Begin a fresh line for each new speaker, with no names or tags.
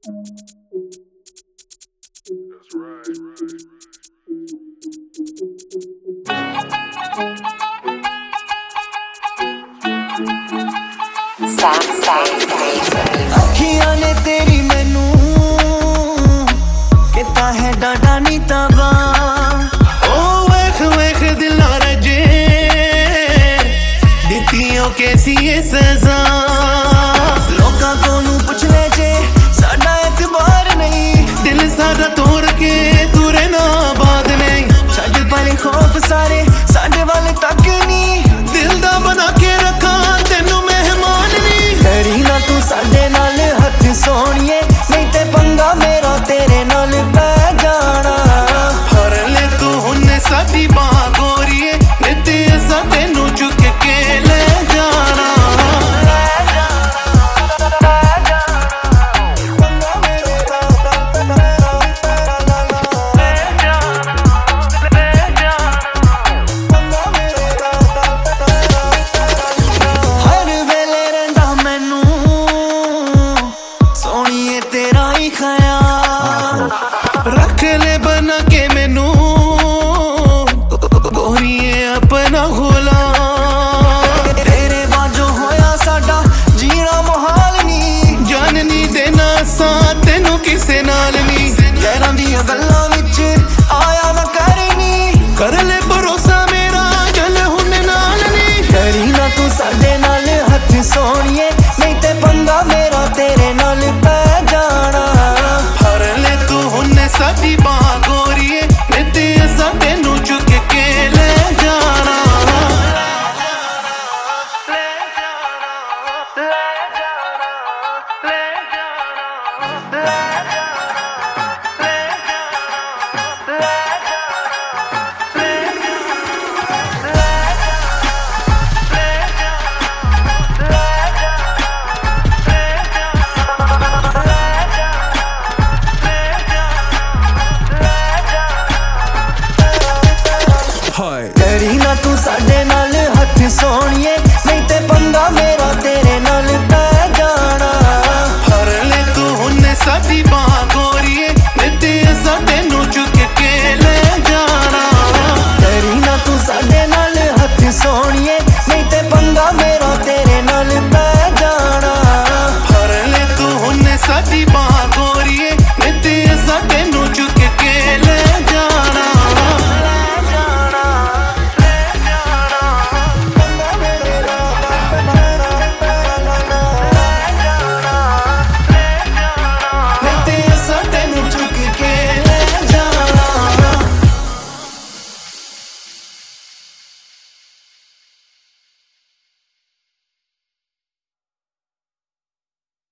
अखियां ने तेरी मैनू किता है डाडा नी तबा ओ वेख वेख दिला रजे दितियों कैसी है सजा लोका कोनू पुछ ले जे साडा एतबार नहीं दिल सारा तोड़ के तुरे ना बाद नहीं छड़ पले खौफ सारे साडे वाले तक नहीं दिल दा बना के रखा तेनू मेहमान नहीं डरी ना तू साडे नाल हथ सोनिए नहीं ते पंगा मेरा तेरे नाल पै जाना फर ले तू हुन्ने साडी बाह गोरिए निते असा तेनू चुक के ले जाना हर वेले रंदा मैनू सोनिए तेरा ही ख्याल रख ले बना के मैनू गोरिए अपना गुलाम तेरे बाजो होया साडा जीना मुहाल नी जान नी देना सा तेनू किसे नाल नी गैरां दियां गल्लां विच आया ना करनी कर ले भरोसा मेरा चल हुन नाल नी डरी ना तू साडे नाल हथ सोनिए नहीं ते पंगा मेरा तेरे नाल पै जाना फर ले तू हुन साडी बाह गोरिए निते असा तेनू चुक के ले जाना डरी ना तू साडे नाल हथ सोनिए नहीं ते पंगा मेरा तेरे नाल पै जाना फर ले तू हुन साडी बाह गोरिए निते असा तेनू चुक के ले जाना डरी ना तू साडे नाल हथ सोनिए नहीं ते पंगा मेरा तेरे नाल पै जाना फर ले तू हुन साडी बाह